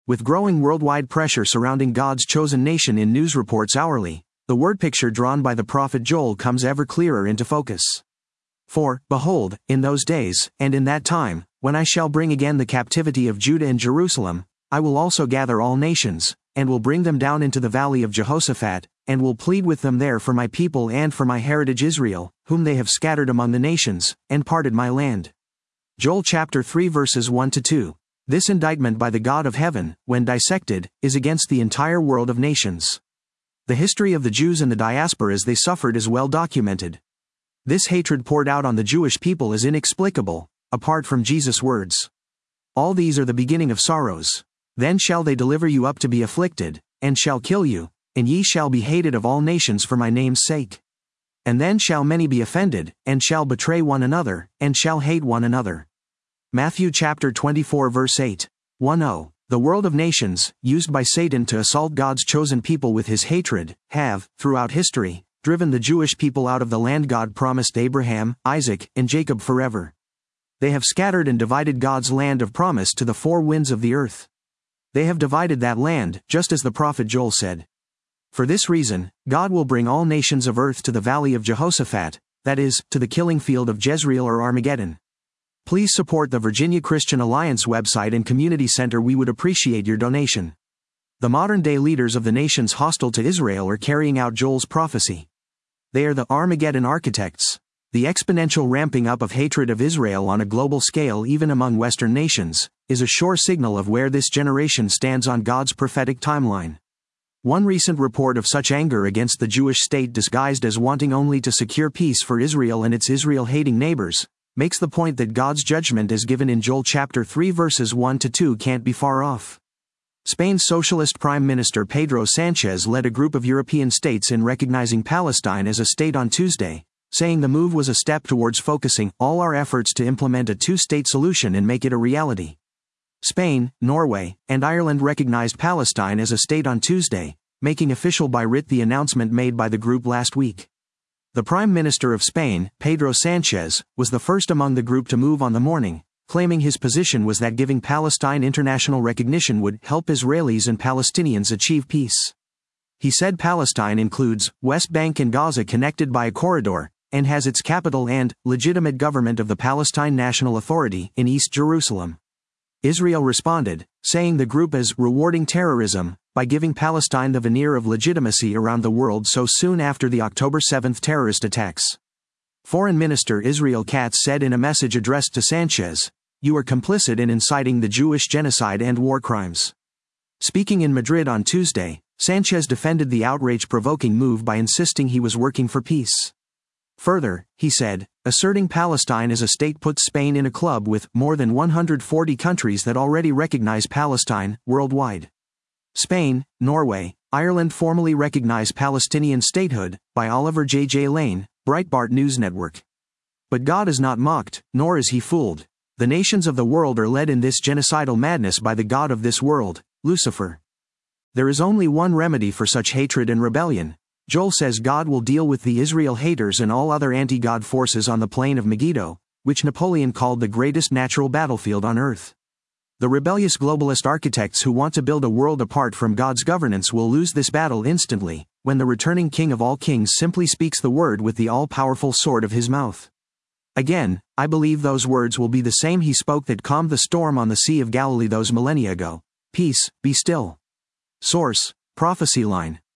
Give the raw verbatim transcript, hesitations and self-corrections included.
With growing worldwide pressure surrounding God's chosen nation in news reports hourly, the word picture drawn by the prophet Joel comes ever clearer into focus. For, behold, in those days, and in that time, when I shall bring again the captivity of Judah and Jerusalem, I will also gather all nations, and will bring them down into the valley of Jehoshaphat, and will plead with them there for my people and for my heritage Israel, whom they have scattered among the nations, and parted my land. Joel chapter three verses one to two. This indictment by the God of heaven, when dissected, is against the entire world of nations. The history of the Jews and the diaspora as they suffered is well documented. This hatred poured out on the Jewish people is inexplicable, apart from Jesus' words. All these are the beginning of sorrows. Then shall they deliver you up to be afflicted, and shall kill you, and ye shall be hated of all nations for my name's sake. And then shall many be offended, and shall betray one another, and shall hate one another. Matthew chapter twenty-four verse eight. ten. The world of nations, used by Satan to assault God's chosen people with his hatred, have, throughout history, driven the Jewish people out of the land God promised Abraham, Isaac, and Jacob forever. They have scattered and divided God's land of promise to the four winds of the earth. They have divided that land, just as the prophet Joel said. For this reason, God will bring all nations of earth to the valley of Jehoshaphat, that is, to the killing field of Jezreel or Armageddon. Please support the Virginia Christian Alliance website and community center. We would appreciate your donation. The modern-day leaders of the nations hostile to Israel are carrying out Joel's prophecy. They are the Armageddon architects. The exponential ramping up of hatred of Israel on a global scale, even among Western nations, is a sure signal of where this generation stands on God's prophetic timeline. One recent report of such anger against the Jewish state disguised as wanting only to secure peace for Israel and its Israel-hating neighbors, makes the point that God's judgment as given in Joel chapter three verses one to two can't be far off. Spain's socialist Prime Minister Pedro Sanchez led a group of European states in recognizing Palestine as a state on Tuesday, saying the move was a step towards focusing all our efforts to implement a two-state solution and make it a reality. Spain, Norway, and Ireland recognized Palestine as a state on Tuesday, making official by writ the announcement made by the group last week. The Prime Minister of Spain, Pedro Sanchez, was the first among the group to move on the morning, claiming his position was that giving Palestine international recognition would help Israelis and Palestinians achieve peace. He said Palestine includes West Bank and Gaza connected by a corridor, and has its capital and legitimate government of the Palestine National Authority in East Jerusalem. Israel responded, saying the group is rewarding terrorism by giving Palestine the veneer of legitimacy around the world so soon after the October seventh terrorist attacks. Foreign Minister Israel Katz said in a message addressed to Sanchez, "You are complicit in inciting the Jewish genocide and war crimes." Speaking in Madrid on Tuesday, Sanchez defended the outrage-provoking move by insisting he was working for peace. Further, he said, asserting Palestine as a state puts Spain in a club with more than one hundred forty countries that already recognize Palestine worldwide. Spain, Norway, Ireland formally recognize Palestinian statehood, by Oliver J. J. Lane, Breitbart News Network. But God is not mocked, nor is he fooled. The nations of the world are led in this genocidal madness by the god of this world, Lucifer. There is only one remedy for such hatred and rebellion. Joel says God will deal with the Israel haters and all other anti-God forces on the plain of Megiddo, which Napoleon called the greatest natural battlefield on earth. The rebellious globalist architects who want to build a world apart from God's governance will lose this battle instantly, when the returning King of all kings simply speaks the word with the all-powerful sword of his mouth. Again, I believe those words will be the same he spoke that calmed the storm on the Sea of Galilee those millennia ago. Peace, be still. Source, Prophecy Line.